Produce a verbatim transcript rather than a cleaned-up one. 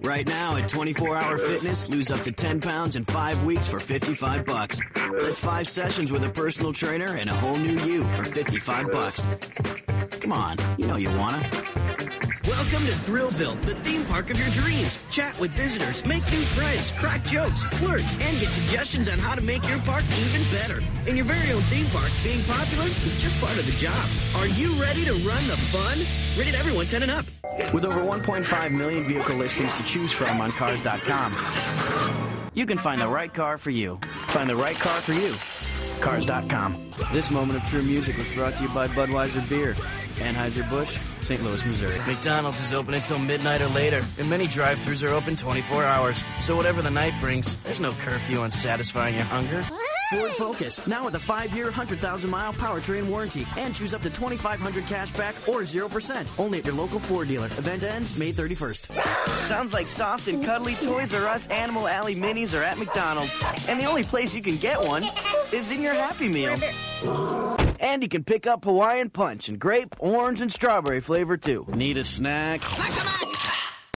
Right now at twenty-four hour Fitness, lose up to ten pounds in five weeks for fifty-five bucks. That's five sessions with a personal trainer and a whole new you for fifty-five bucks. Come on, you know you wanna. Welcome to Thrillville, the theme park of your dreams. Chat with visitors, make new friends, crack jokes, flirt, and get suggestions on how to make your park even better. In your very own theme park, being popular is just part of the job. Are you ready to run the fun? Rated everyone ten and up. With over one point five million vehicle listings to choose from on cars dot com, you can find the right car for you. Find the right car for you. cars dot com. This moment of true music was brought to you by Budweiser Beer, Anheuser-Busch, Saint Louis, Missouri. McDonald's is open until midnight or later, and many drive-thrus are open twenty-four hours. So whatever the night brings, there's no curfew on satisfying your hunger. Ford Focus, now with a five-year, one hundred thousand mile powertrain warranty, and choose up to twenty-five hundred cash back or zero percent. Only at your local Ford dealer. Event ends May thirty-first. Sounds like soft and cuddly Toys R Us Animal Alley minis are at McDonald's. And the only place you can get one is in your Happy Meal. And you can pick up Hawaiian Punch in grape, orange, and strawberry flavor, too. Need a snack?